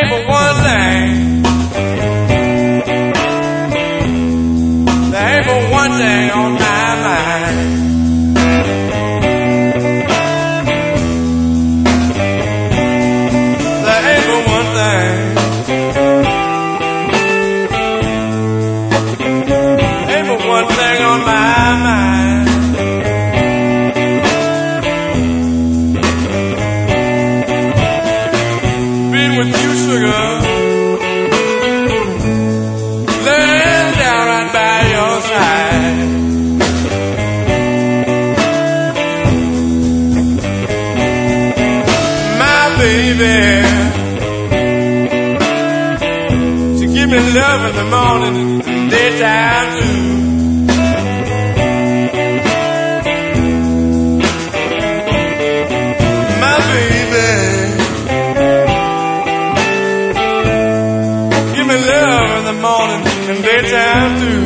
ain't but one thing. There ain't but one thing on my mind. There ain't but one thing. Ain't but one thing on my mind. Being with you, sugar. Laying down right by your side. My baby. She give me love in the morning and daytime too. My baby. Give me love in the morning and daytime too.